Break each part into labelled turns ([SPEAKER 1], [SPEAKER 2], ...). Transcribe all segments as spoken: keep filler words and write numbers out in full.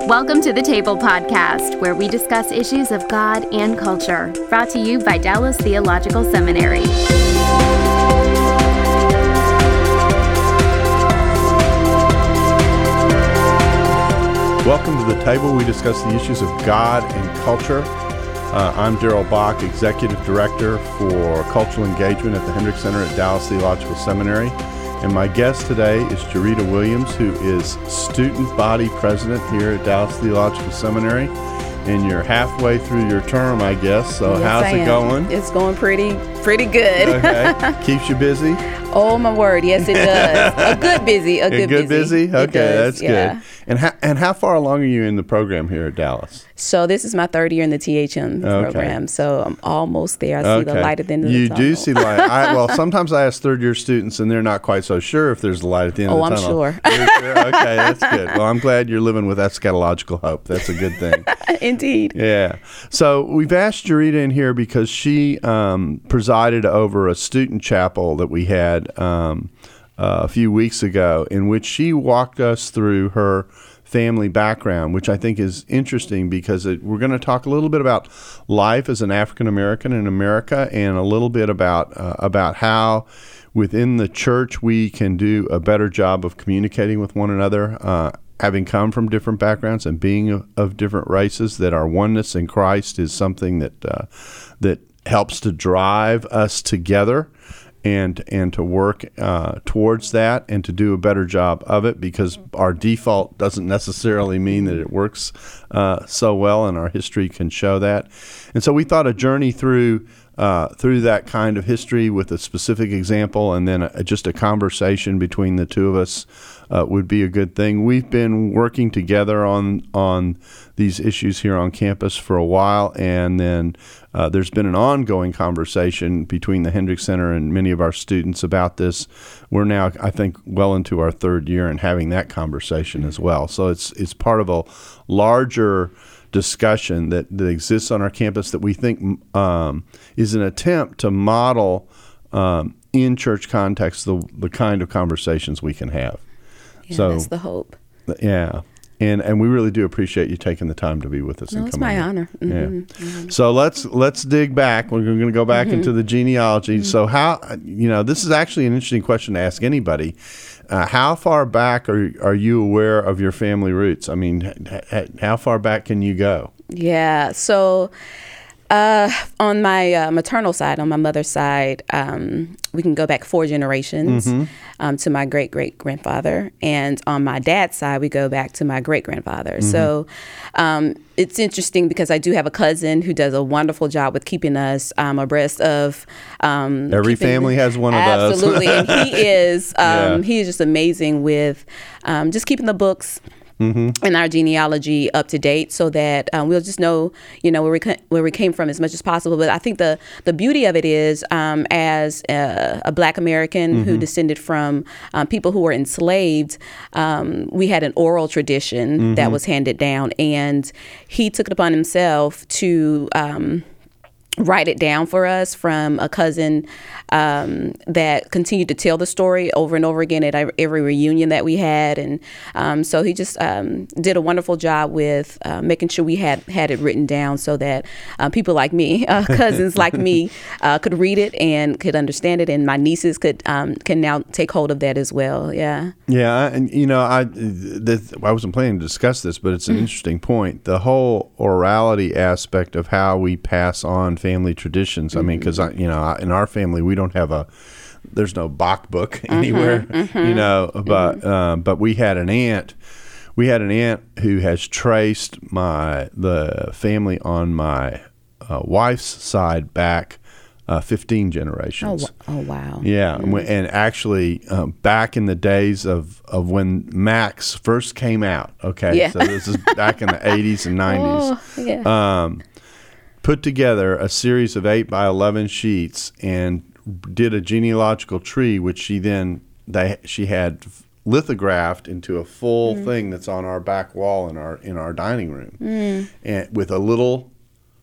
[SPEAKER 1] Welcome to the Table Podcast, where we discuss issues of God and culture, brought to you by Dallas Theological Seminary.
[SPEAKER 2] Welcome to the Table. We discuss the issues of God and culture. Uh, I'm Daryl Bach, Executive Director for Cultural Engagement at the Hendricks Center at Dallas Theological Seminary. And my guest today is Jarita Williams, who is Student Body President here at Dallas Theological Seminary. And you're halfway through your term, I guess. So
[SPEAKER 3] yes,
[SPEAKER 2] how's
[SPEAKER 3] I
[SPEAKER 2] it
[SPEAKER 3] am.
[SPEAKER 2] going?
[SPEAKER 3] It's going pretty, pretty good.
[SPEAKER 2] Okay. Keeps you busy?
[SPEAKER 3] Oh, my word. Yes, it does. A good busy. A
[SPEAKER 2] A
[SPEAKER 3] good,
[SPEAKER 2] good busy?
[SPEAKER 3] busy.
[SPEAKER 2] Okay,
[SPEAKER 3] does,
[SPEAKER 2] that's
[SPEAKER 3] yeah.
[SPEAKER 2] good. And how, and how far along are you in the program here at Dallas?
[SPEAKER 3] So this is my third year in the T H M
[SPEAKER 2] Okay.
[SPEAKER 3] program. So I'm almost there. I see
[SPEAKER 2] Okay.
[SPEAKER 3] the light at the end of
[SPEAKER 2] you
[SPEAKER 3] the tunnel.
[SPEAKER 2] do see the light. I, well, sometimes I ask third-year students, and they're not quite so sure if there's a light at the end
[SPEAKER 3] Oh,
[SPEAKER 2] of the
[SPEAKER 3] I'm
[SPEAKER 2] tunnel.
[SPEAKER 3] sure.
[SPEAKER 2] You're sure? Okay, that's good. Well, I'm glad you're living with eschatological hope. That's a good thing.
[SPEAKER 3] Indeed.
[SPEAKER 2] Yeah. So we've asked Jarita in here because she um, presided over a student chapel that we had um, uh, a few weeks ago, in which she walked us through her family background, which I think is interesting because it, we're going to talk a little bit about life as an African American in America, and a little bit about uh, about how within the church we can do a better job of communicating with one another, uh, having come from different backgrounds and being of, of different races. That our oneness in Christ is something that uh, that helps to drive us together. And and to work uh, towards that and to do a better job of it, because our default doesn't necessarily mean that it works uh, so well, and our history can show that. And so we thought a journey through uh, through that kind of history with a specific example, and then a, just a conversation between the two of us uh, would be a good thing. We've been working together on on these issues here on campus for a while, and then uh, there's been an ongoing conversation between the Hendricks Center and many of our students about this. We're now, I think, well into our third year and having that conversation as well. So it's it's part of a larger discussion that, that exists on our campus that we think um, is an attempt to model um, in church context the the kind of conversations we can have.
[SPEAKER 3] Yeah,
[SPEAKER 2] so
[SPEAKER 3] that's the hope.
[SPEAKER 2] Yeah. And and we really do appreciate you taking the time to be with us.
[SPEAKER 3] No,
[SPEAKER 2] and
[SPEAKER 3] it's
[SPEAKER 2] come
[SPEAKER 3] my
[SPEAKER 2] on.
[SPEAKER 3] honor.
[SPEAKER 2] Yeah.
[SPEAKER 3] Mm-hmm. Mm-hmm.
[SPEAKER 2] So let's let's dig back. We're going to go back
[SPEAKER 3] Mm-hmm.
[SPEAKER 2] into the genealogy. Mm-hmm. So how, you know, this is actually an interesting question to ask anybody. Uh, how far back are are you aware of your family roots? I mean, h- h- how far back can you go?
[SPEAKER 3] Yeah. So uh, on my uh, maternal side, on my mother's side, um, we can go back four generations
[SPEAKER 2] Mm-hmm.
[SPEAKER 3] um, to my great great grandfather, and on my dad's side, we go back to my great grandfather.
[SPEAKER 2] Mm-hmm.
[SPEAKER 3] So um, it's interesting because I do have a cousin who does a wonderful job with keeping us um, abreast of. Um,
[SPEAKER 2] Every
[SPEAKER 3] keeping,
[SPEAKER 2] family has one of those.
[SPEAKER 3] absolutely, and he is um,
[SPEAKER 2] Yeah.
[SPEAKER 3] he is just amazing with um, just keeping the books.
[SPEAKER 2] Mm-hmm.
[SPEAKER 3] And our genealogy up to date, so that um, we'll just know, you know, where we ca- where we came from as much as possible. But I think the the beauty of it is, um, as a, a Black American
[SPEAKER 2] Mm-hmm.
[SPEAKER 3] who descended from um, people who were enslaved, um, we had an oral tradition
[SPEAKER 2] Mm-hmm.
[SPEAKER 3] that was handed down, and he took it upon himself to Um, write it down for us from a cousin um, that continued to tell the story over and over again at every reunion that we had. And um, so he just um, did a wonderful job with uh, making sure we had, had it written down so that uh, people like me, uh, cousins like me, uh, could read it and could understand it. And my nieces could um, can now take hold of that as well. Yeah.
[SPEAKER 2] Yeah, and you know, I this, I wasn't planning to discuss this, but it's an interesting point. The whole orality aspect of how we pass on family traditions. I mean, because you know, in our family, we don't have a there's no Bach book anywhere,
[SPEAKER 3] mm-hmm.
[SPEAKER 2] you know. But uh, but we had an aunt. We had an aunt who has traced my the family on my uh, wife's side back uh, fifteen generations.
[SPEAKER 3] Oh, oh wow.
[SPEAKER 2] Yeah, and we- and actually, um, back in the days of, of when Macs first came out, okay,
[SPEAKER 3] Yeah.
[SPEAKER 2] so this is back in the eighties and nineties,
[SPEAKER 3] Oh, yeah.
[SPEAKER 2] um, put together a series of eight by eleven sheets and did a genealogical tree, which she then they she had lithographed into a full
[SPEAKER 3] Mm.
[SPEAKER 2] thing that's on our back wall in our in our dining room,
[SPEAKER 3] Mm.
[SPEAKER 2] and with a little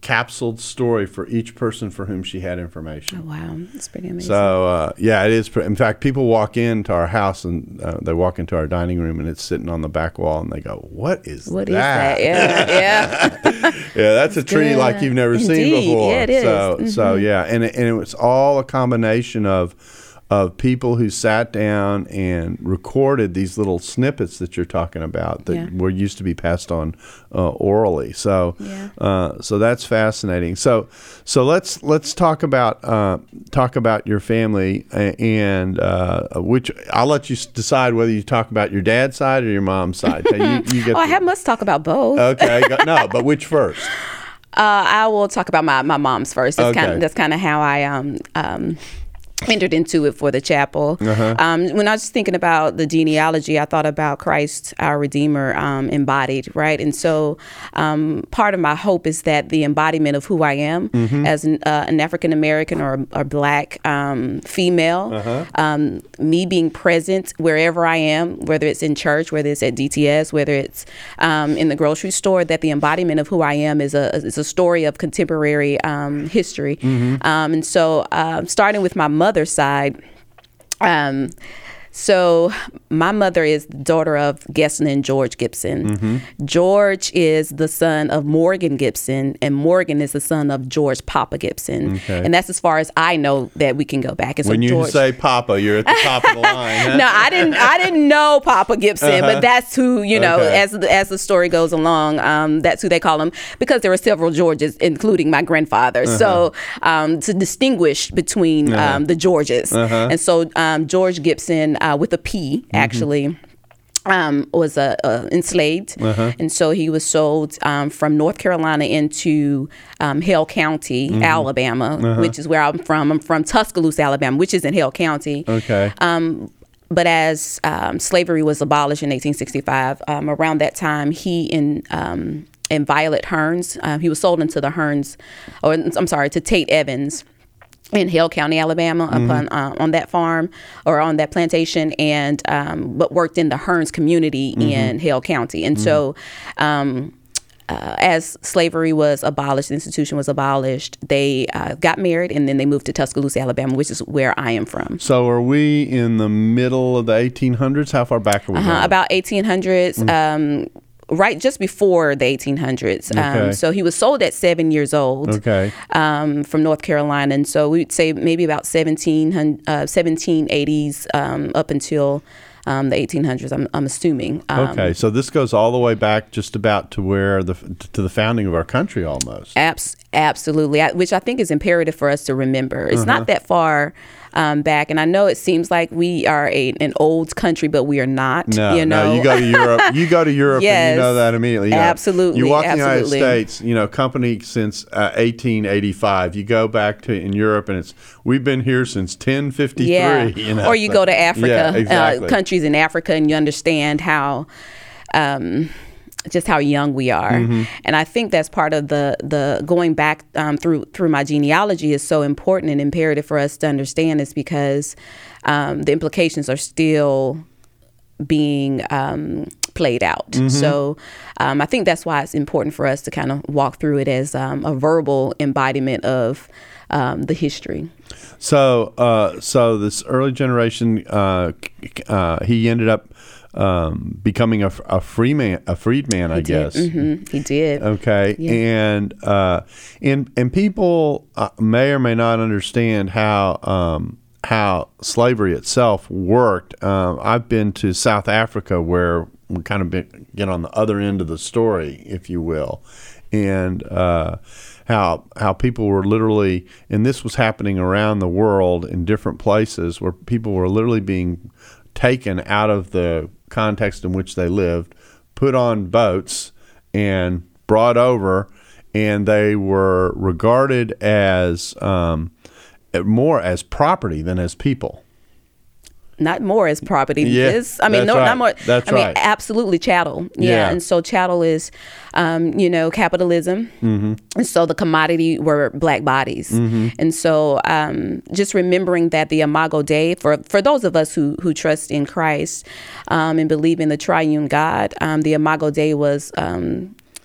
[SPEAKER 2] capsuled story for each person for whom she had information.
[SPEAKER 3] Oh, wow. That's pretty amazing.
[SPEAKER 2] So, uh, yeah, it is. Pre- in fact, people walk into our house and uh, they walk into our dining room and it's sitting on the back wall and they go, what is
[SPEAKER 3] what
[SPEAKER 2] that?
[SPEAKER 3] What is that? Yeah. Yeah.
[SPEAKER 2] Yeah, that's a tree
[SPEAKER 3] good.
[SPEAKER 2] like you've never
[SPEAKER 3] Indeed.
[SPEAKER 2] seen before.
[SPEAKER 3] Yeah, it is.
[SPEAKER 2] So,
[SPEAKER 3] Mm-hmm.
[SPEAKER 2] so yeah, and it, and it was all a combination of of people who sat down and recorded these little snippets that you're talking about that
[SPEAKER 3] Yeah.
[SPEAKER 2] were used to be passed on uh, orally. So,
[SPEAKER 3] Yeah.
[SPEAKER 2] uh, so that's fascinating. So, so let's let's talk about uh, talk about your family a- and uh, which I'll let you s- decide whether you talk about your dad's side or your mom's side. You, you get
[SPEAKER 3] Oh, I
[SPEAKER 2] the-
[SPEAKER 3] have must talk about both.
[SPEAKER 2] okay, go, no, but which first?
[SPEAKER 3] Uh, I will talk about my, my mom's first. That's kind
[SPEAKER 2] Okay.
[SPEAKER 3] of that's kind of how I um um entered into it for the chapel.
[SPEAKER 2] Uh-huh.
[SPEAKER 3] Um, when I was thinking about the genealogy, I thought about Christ, our Redeemer, um, embodied, right? And so um, part of my hope is that the embodiment of who I am
[SPEAKER 2] Mm-hmm.
[SPEAKER 3] as an, uh, an African American or, or Black um, female,
[SPEAKER 2] Uh-huh.
[SPEAKER 3] um, me being present wherever I am, whether it's in church, whether it's at D T S, whether it's um, in the grocery store, that the embodiment of who I am is a is a story of contemporary um, history.
[SPEAKER 2] Mm-hmm.
[SPEAKER 3] Um, and so uh, starting with my mother, Other side. Um, so my mother is the daughter of Gesson and George Gibson.
[SPEAKER 2] Mm-hmm.
[SPEAKER 3] George is the son of Morgan Gibson, and Morgan is the son of George Papa Gibson.
[SPEAKER 2] Okay.
[SPEAKER 3] And that's as far as I know that we can go back. And so
[SPEAKER 2] When you
[SPEAKER 3] George,
[SPEAKER 2] say Papa, you're at the top of the line. Huh?
[SPEAKER 3] no, I didn't. I didn't know Papa Gibson,
[SPEAKER 2] Uh-huh.
[SPEAKER 3] but that's who you know.
[SPEAKER 2] Okay.
[SPEAKER 3] As the, as the story goes along, um, that's who they call him because there were several Georges, including my grandfather.
[SPEAKER 2] Uh-huh.
[SPEAKER 3] So um, to distinguish between
[SPEAKER 2] Uh-huh.
[SPEAKER 3] um, the Georges,
[SPEAKER 2] Uh-huh.
[SPEAKER 3] and so um, George Gibson uh, with a P actually. Um, was uh, uh, enslaved,
[SPEAKER 2] Uh-huh.
[SPEAKER 3] and so he was sold um, from North Carolina into um, Hale County, Alabama, which is where I'm from. I'm from Tuscaloosa, Alabama, which is in Hale County.
[SPEAKER 2] Okay.
[SPEAKER 3] Um, but as um, slavery was abolished in eighteen sixty-five, um, around that time, he and um, and Violet Hearns, uh, he was sold into the Hearns, or I'm sorry, to Tate Evans in Hale County, Alabama,
[SPEAKER 2] Mm-hmm.
[SPEAKER 3] upon uh, on that farm or on that plantation, and um, but worked in the Hearns community
[SPEAKER 2] Mm-hmm.
[SPEAKER 3] in Hale County, and so. Um, Uh, as slavery was abolished, the institution was abolished, they uh, got married and then they moved to Tuscaloosa, Alabama, which is where I am from.
[SPEAKER 2] So are we in the middle of the eighteen hundreds? How far back are we
[SPEAKER 3] Uh-huh,
[SPEAKER 2] going?
[SPEAKER 3] about eighteen hundreds, um, right just before the eighteen hundreds. Um,
[SPEAKER 2] Okay.
[SPEAKER 3] so he was sold at seven years old
[SPEAKER 2] Okay.
[SPEAKER 3] um, from North Carolina. And so we'd say maybe about seventeen, uh, seventeen eighties um, up until um, the eighteen hundreds, I'm, I'm assuming. Um,
[SPEAKER 2] Okay, so this goes all the way back just about to where the to the founding of our country almost.
[SPEAKER 3] Abs- absolutely, I, which I think is imperative for us to remember. It's
[SPEAKER 2] Uh-huh.
[SPEAKER 3] not that far um, back, and I know it seems like we are a, an old country, but we are not.
[SPEAKER 2] No,
[SPEAKER 3] you know?
[SPEAKER 2] no, you go to Europe. You go to Europe, and
[SPEAKER 3] Yes,
[SPEAKER 2] you know that immediately. You know,
[SPEAKER 3] absolutely,
[SPEAKER 2] You walk in the United
[SPEAKER 3] absolutely.
[SPEAKER 2] States, you know, company since uh, eighteen eighty-five. You go back to in Europe, and it's we've been here since ten fifty-three.
[SPEAKER 3] Yeah,
[SPEAKER 2] You know,
[SPEAKER 3] or you
[SPEAKER 2] so-
[SPEAKER 3] go to Africa,
[SPEAKER 2] Yeah, exactly.
[SPEAKER 3] uh, countries in Africa, and you understand how. Um, just how young we are,
[SPEAKER 2] Mm-hmm.
[SPEAKER 3] and I think that's part of the the going back um, through through my genealogy is so important and imperative for us to understand, is because um, the implications are still being um, played out.
[SPEAKER 2] Mm-hmm.
[SPEAKER 3] So um, I think that's why it's important for us to kind of walk through it as um, a verbal embodiment of um, the history.
[SPEAKER 2] So, uh, so this early generation, uh, c- uh, he ended up um, becoming a, a free man, a freedman, I guess.
[SPEAKER 3] hmm He did.
[SPEAKER 2] Okay,
[SPEAKER 3] Yeah.
[SPEAKER 2] and uh, and and people uh, may or may not understand how um, how slavery itself worked. Um, I've been to South Africa, where we kind of been, get on the other end of the story, if you will, and uh, how how people were literally, and this was happening around the world in different places, where people were literally being taken out of the context in which they lived, put on boats, and brought over, and they were regarded as um, more as property than as people.
[SPEAKER 3] Not more as property.
[SPEAKER 2] Yeah,
[SPEAKER 3] It's- I mean,
[SPEAKER 2] that's
[SPEAKER 3] no,
[SPEAKER 2] right.
[SPEAKER 3] not more.
[SPEAKER 2] That's
[SPEAKER 3] I mean,
[SPEAKER 2] right.
[SPEAKER 3] absolutely chattel. Yeah.
[SPEAKER 2] Yeah.
[SPEAKER 3] And so chattel is, um, you know, capitalism. Mm-hmm. And so the commodity were black bodies. Mm-hmm. And so um, just remembering that the Imago Dei, for, for those of us who, who trust in Christ um, and believe in the triune God, um, the Imago Dei was um,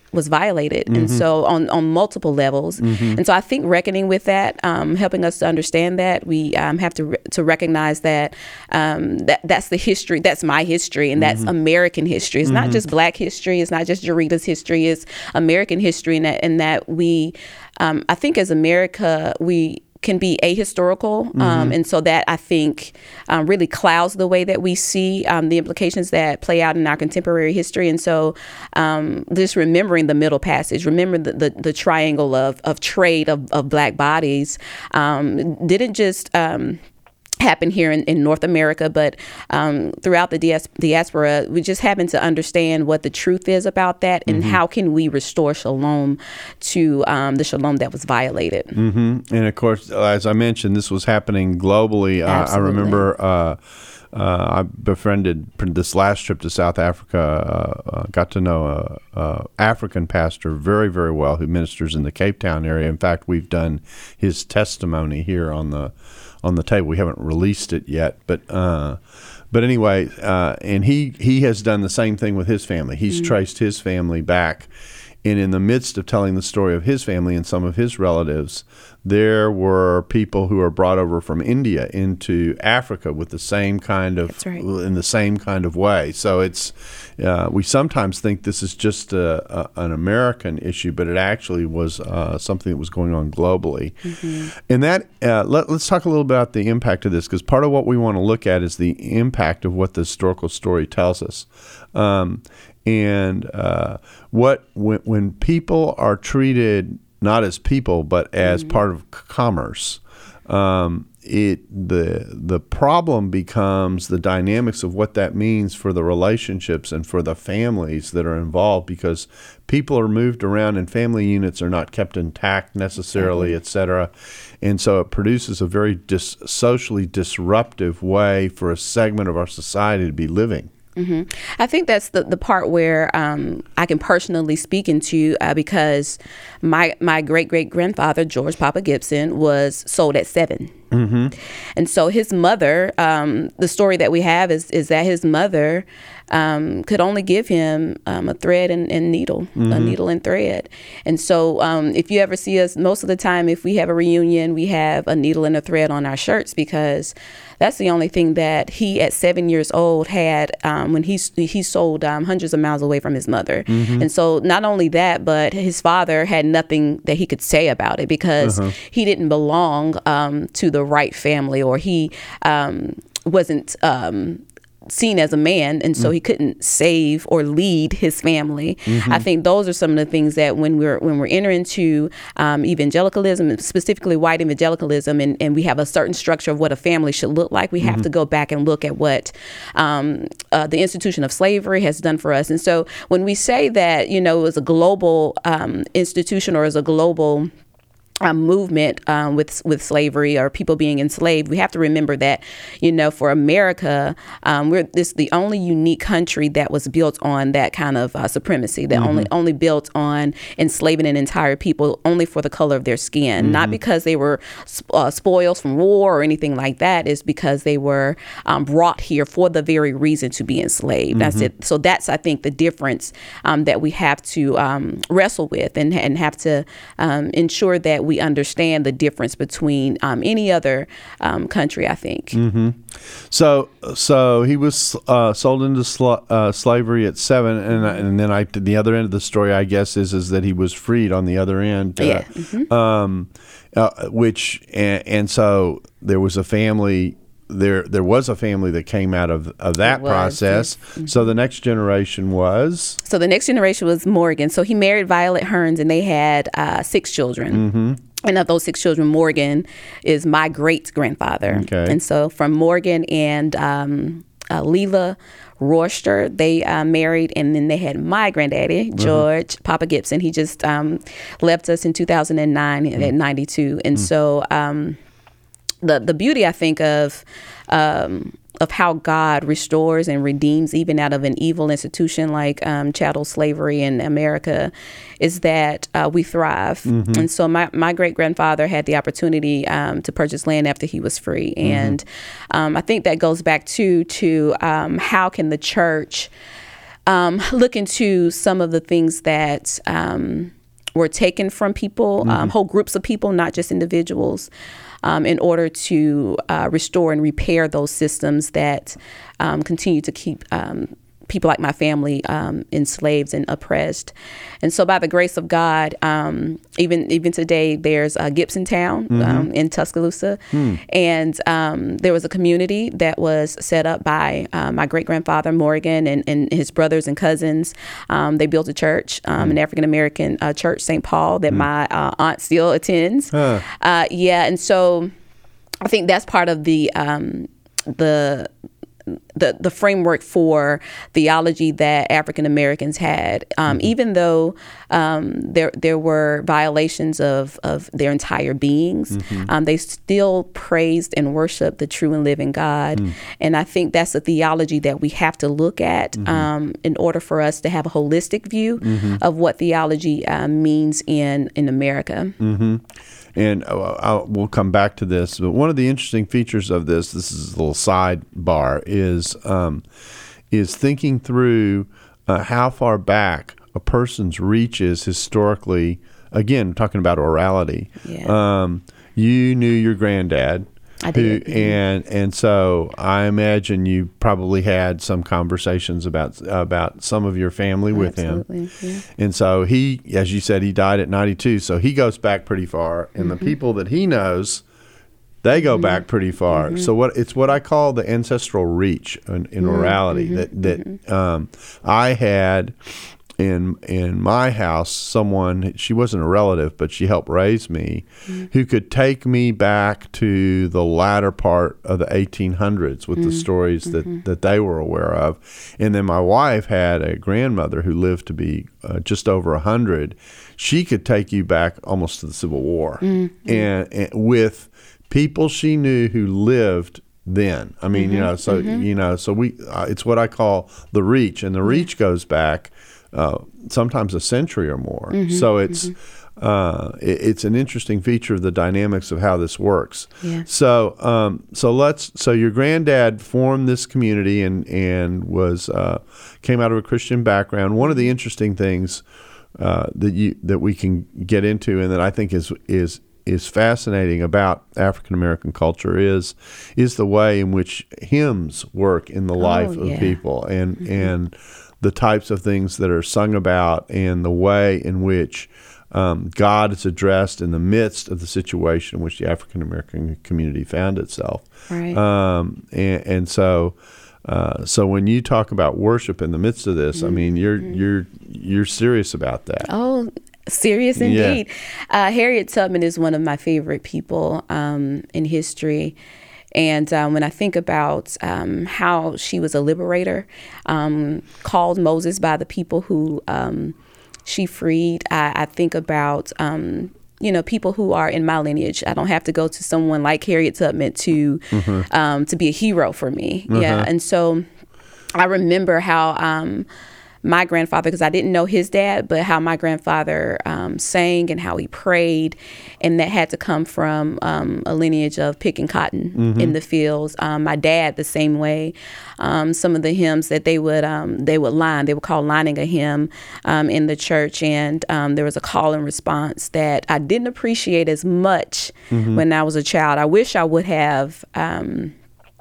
[SPEAKER 3] was violated,
[SPEAKER 2] Mm-hmm.
[SPEAKER 3] and so on on multiple levels. Mm-hmm. And so I think reckoning with that, um, helping us to understand that, we um, have to re- to recognize that um, that that's the history. That's my history, and that's mm-hmm. American history. It's mm-hmm. not just Black history. It's not just Jarita's history. It's American history, and that and that we, um, I think, as America, we can be ahistorical. Mm-hmm. Um, and so that, I think, um, really clouds the way that we see um, the implications that play out in our contemporary history. And so um, just remembering the Middle Passage, remember the, the, the triangle of, of trade of, of Black bodies um, didn't just um, happen here in, in North America, but um, throughout the dias- diaspora, we just happen to understand what the truth is about that, and mm-hmm. how can we restore shalom to um, the shalom that was violated.
[SPEAKER 2] Mm-hmm. And of course, as I mentioned, this was happening globally. Uh, I remember uh, uh, I befriended this last trip to South Africa, uh, uh, got to know a, a African pastor very, very well who ministers in the Cape Town area. In fact, we've done his testimony here on the on the table. We haven't released it yet, but uh, but anyway, uh, and he he has done the same thing with his family. He's mm-hmm. traced his family back, and in the midst of telling the story of his family and some of his relatives, there were people who are brought over from India into Africa with the same kind of
[SPEAKER 3] That's right.
[SPEAKER 2] in the same kind of way. So it's uh, we sometimes think this is just a, a, an American issue, but it actually was uh, something that was going on globally. Mm-hmm. And that uh, let, let's talk a little about the impact of this, because part of what we want to look at is the impact of what the historical story tells us. Um, and uh, what when, when people are treated not as people, but as mm-hmm. part of commerce, um, it the the problem becomes the dynamics of what that means for the relationships and for the families that are involved, because people are moved around and family units are not kept intact necessarily, mm-hmm. et cetera. And so it produces a very dis- socially disruptive way for a segment of our society to be living.
[SPEAKER 3] Mm-hmm. I think that's the, the part where um, I can personally speak into uh, because my my great great grandfather George Papa Gibson was sold at seven, mm-hmm. and so his mother. Um, the story that we have is is that his mother um, could only give him um, a thread and, and needle, mm-hmm. a needle and thread, and so um, if you ever see us, most of the time, if we have a reunion, we have a needle and a thread on our shirts, because that's the only thing that he, at seven years old, had um, when he he sold um, hundreds of miles away from his mother. Mm-hmm. And so not only that, but his father had nothing that he could say about it, because uh-huh. he didn't belong um, to the right family, or he um, wasn't um, seen as a man, and so mm. he couldn't save or lead his family. Mm-hmm. I think those are some of the things that when we're when we're entering into um, evangelicalism, specifically white evangelicalism, and, and we have a certain structure of what a family should look like, we mm-hmm. have to go back and look at what um, uh, the institution of slavery has done for us. And so when we say that, you know, it was a global um, institution, or as a global Um, movement um, with with slavery, or people being enslaved, we have to remember that, you know, for America, um, we're this the only unique country that was built on that kind of uh, supremacy, that mm-hmm. only only built on enslaving an entire people only for the color of their skin, mm-hmm. not because they were uh, spoils from war or anything like that. Is because they were um, brought here for the very reason to be enslaved. Mm-hmm. That's it. So that's, I think, the difference um, that we have to um, wrestle with, and and have to um, ensure that we understand the difference between um, any other um, country, I think.
[SPEAKER 2] Mm-hmm. So, so he was uh, sold into sl- uh, slavery at seven, and and then I the other end of the story, I guess, is is that he was freed on the other end. Uh,
[SPEAKER 3] yeah. Mm-hmm.
[SPEAKER 2] Um, uh, which and, and so there was a family. There, there was a family that came out of, of that was, process. Yes. Mm-hmm. So the next generation was?
[SPEAKER 3] So the next generation was Morgan. So he married Violet Hearns, and they had uh, six children. Mm-hmm. And of those six children, Morgan is my great-grandfather.
[SPEAKER 2] Okay.
[SPEAKER 3] And so from Morgan and um, uh, Leela Royster, they uh, married, and then they had my granddaddy, George mm-hmm. Papa Gibson. He just um, left us in two thousand nine mm-hmm. at ninety-two. And mm-hmm. so... Um, The the beauty, I think, of um, of how God restores and redeems even out of an evil institution like um, chattel slavery in America is that uh, we thrive. Mm-hmm. And so my, my great-grandfather had the opportunity um, to purchase land after he was free. Mm-hmm. And um, I think that goes back to, to um, how can the church um, look into some of the things that um, were taken from people, mm-hmm. um, whole groups of people, not just individuals, um, in order to uh, restore and repair those systems that um, continue to keep um, people like my family um, enslaved and oppressed. And so by the grace of God, um, even even today, there's uh, Gibson Town mm-hmm. um, in Tuscaloosa. Hmm. And um, there was a community that was set up by uh, my great-grandfather, Morgan, and, and his brothers and cousins. Um, they built a church, um, hmm. an African-American uh, church, Saint Paul, that hmm. my uh, aunt still attends. Huh. Uh, yeah, and so I think that's part of the um, the the the framework for theology that African Americans had, um, mm-hmm. even though um, there there were violations of, of their entire beings, mm-hmm. um, they still praised and worshiped the true and living God. Mm. And I think that's a theology that we have to look at mm-hmm. um, in order for us to have a holistic view mm-hmm. of what theology uh, means in, in America.
[SPEAKER 2] Mm-hmm. And I'll, we'll come back to this, but one of the interesting features of this, this is a little sidebar, is um, is thinking through uh, how far back a person's reach is historically. Again, talking about orality. Yeah. Um, you knew your granddad.
[SPEAKER 3] I did.
[SPEAKER 2] Who, and and so I imagine you probably had some conversations about about some of your family with
[SPEAKER 3] Absolutely,
[SPEAKER 2] him.
[SPEAKER 3] Yeah.
[SPEAKER 2] And so he, as you said, he died at ninety-two. So he goes back pretty far. And mm-hmm. the people that he knows, they go mm-hmm. back pretty far. Mm-hmm. So what it's what I call the ancestral reach in, in mm-hmm. orality. That that mm-hmm. um, I had in in my house someone, she wasn't a relative, but she helped raise me, mm-hmm. who could take me back to the latter part of the eighteen hundreds with mm-hmm. the stories that, mm-hmm. that they were aware of. And then my wife had a grandmother who lived to be uh, just over one hundred. She could take you back almost to the Civil War, mm-hmm. and, and with people she knew who lived then. I mean, mm-hmm. you know, so mm-hmm. you know, so we uh, it's what I call the reach, and the reach goes back Uh, sometimes a century or more. Mm-hmm, so it's mm-hmm. uh, it, it's an interesting feature of the dynamics of how this works.
[SPEAKER 3] Yeah.
[SPEAKER 2] So um, so let's so your granddad formed this community and and was uh, came out of a Christian background. One of the interesting things uh, that you that we can get into and that I think is is is fascinating about African American culture is is the way in which hymns work in the life
[SPEAKER 3] oh,
[SPEAKER 2] of
[SPEAKER 3] yeah.
[SPEAKER 2] people and
[SPEAKER 3] mm-hmm.
[SPEAKER 2] and the types of things that are sung about and the way in which um, God is addressed in the midst of the situation in which the African American community found itself.
[SPEAKER 3] Right.
[SPEAKER 2] Um, and, and so, uh, so when you talk about worship in the midst of this, mm-hmm. I mean, you're you're you're serious about that.
[SPEAKER 3] Oh, serious indeed. Yeah. Uh, Harriet Tubman is one of my favorite people um, in history. And um, when I think about um, how she was a liberator, um, called Moses by the people who um, she freed, I, I think about, um, you know, people who are in my lineage. I don't have to go to someone like Harriet Tubman to mm-hmm. um, to be a hero for me. Mm-hmm. Yeah. And so I remember how um, my grandfather, because I didn't know his dad, but how my grandfather um, sang and how he prayed, and that had to come from um, a lineage of picking cotton mm-hmm. in the fields. Um, my dad, the same way. Um, some of the hymns that they would um, they would line, they would call lining a hymn um, in the church, and um, there was a call and response that I didn't appreciate as much mm-hmm. when I was a child. I wish I would have. Um,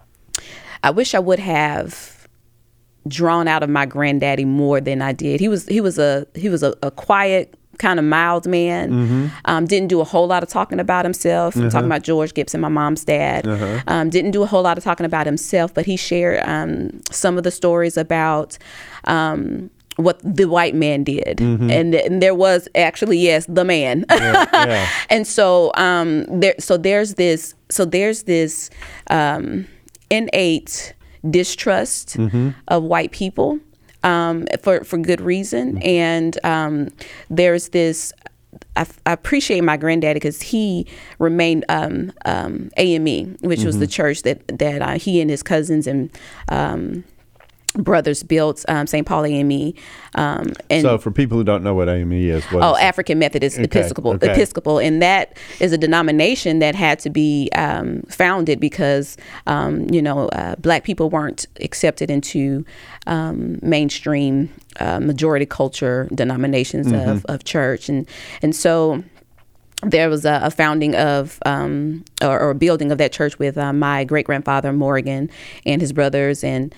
[SPEAKER 3] I wish I would have. drawn out of my granddaddy more than I did. He was he was a he was a, a quiet, kind of mild man. Mm-hmm. Um, didn't do a whole lot of talking about himself. I'm uh-huh. talking about George Gibson, my mom's dad. Uh-huh. Um, didn't do a whole lot of talking about himself, but he shared um, some of the stories about um, what the white man did. Mm-hmm. And, and there was actually, yes, the man. Yeah, yeah. And so um, there so there's this so there's this um, innate distrust mm-hmm. of white people um, for for good reason, mm-hmm. and um, there's this. I, I appreciate my granddaddy because he remained um, um, A M E, which mm-hmm. was the church that that uh, he and his cousins and um, brothers built um, Saint Paul A M E. Um, and
[SPEAKER 2] so for people who don't know what A M E is, what
[SPEAKER 3] oh,
[SPEAKER 2] is
[SPEAKER 3] African Methodist
[SPEAKER 2] okay.
[SPEAKER 3] Episcopal,
[SPEAKER 2] okay.
[SPEAKER 3] Episcopal, and that is a denomination that had to be um, founded because um, you know uh, Black people weren't accepted into um, mainstream uh, majority culture denominations mm-hmm. of, of church, and and so. There was a, a founding of, um, or, or a building of that church with uh, my great-grandfather, Morgan, and his brothers. And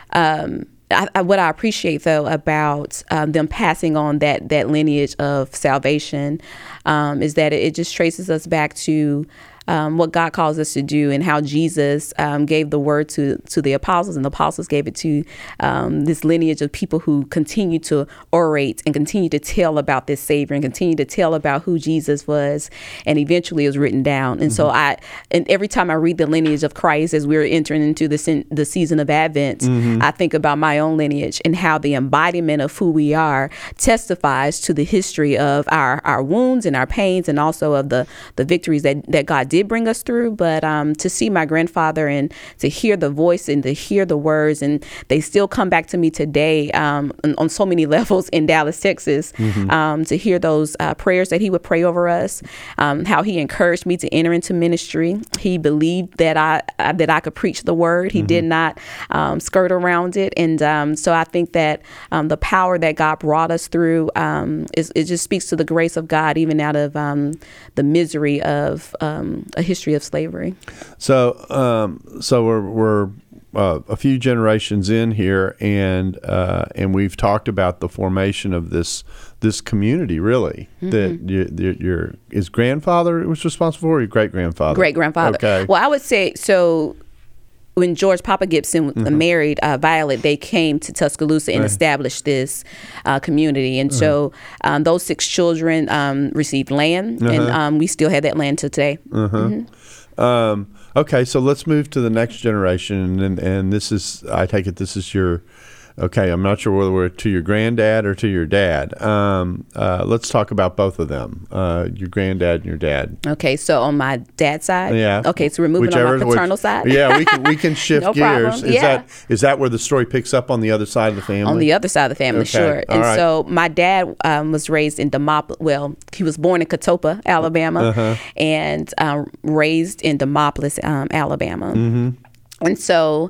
[SPEAKER 3] um, I, I, what I appreciate, though, about um, them passing on that that lineage of salvation um, is that it, it just traces us back to Um, what God calls us to do, and how Jesus um, gave the word to to the apostles, and the apostles gave it to um, this lineage of people who continue to orate and continue to tell about this Savior and continue to tell about who Jesus was, and eventually it was written down. And mm-hmm. so I, and every time I read the lineage of Christ as we're entering into the sin, the season of Advent, mm-hmm. I think about my own lineage and how the embodiment of who we are testifies to the history of our our wounds and our pains, and also of the the victories that that God did bring us through. But um, to see my grandfather and to hear the voice and to hear the words, and they still come back to me today um, on, on so many levels in Dallas, Texas, mm-hmm. um, to hear those uh, prayers that he would pray over us, um, how he encouraged me to enter into ministry. He believed that I uh, that I could preach the word. He mm-hmm. did not um, skirt around it. And um, so I think that um, the power that God brought us through, um, is, it just speaks to the grace of God, even out of um, the misery of um, a history of slavery.
[SPEAKER 2] So, um, so we're we're uh, a few generations in here, and uh, and we've talked about the formation of this this community. Really, mm-hmm. that your, your his grandfather was responsible for, or your great grandfather?
[SPEAKER 3] Great grandfather.
[SPEAKER 2] Okay.
[SPEAKER 3] Well, I would say so. When George Papa Gibson mm-hmm. married uh, Violet, they came to Tuscaloosa and right. established this uh, community. And uh-huh. so um, those six children um, received land, uh-huh. and um, we still have that land to today. Uh-huh.
[SPEAKER 2] Mm-hmm. Um, okay, so let's move to the next generation. And, and this is, I take it this is your, okay, I'm not sure whether we're to your granddad or to your dad. Um, uh, let's talk about both of them, uh, your granddad and your dad.
[SPEAKER 3] Okay, so on my dad's side?
[SPEAKER 2] Yeah.
[SPEAKER 3] Okay, so we're moving Whichever, on my paternal
[SPEAKER 2] which,
[SPEAKER 3] side?
[SPEAKER 2] Yeah, we can we can shift
[SPEAKER 3] no
[SPEAKER 2] gears.
[SPEAKER 3] Problem.
[SPEAKER 2] Is,
[SPEAKER 3] yeah.
[SPEAKER 2] that, is that where the story picks up on the other side of the family?
[SPEAKER 3] On the other side of the family,
[SPEAKER 2] okay.
[SPEAKER 3] sure.
[SPEAKER 2] All
[SPEAKER 3] and
[SPEAKER 2] right.
[SPEAKER 3] so my dad um, was raised in Demopolis. Well, he was born in Catopa, Alabama, uh-huh. and um, raised in Demopolis, um, Alabama. Mm-hmm. And so...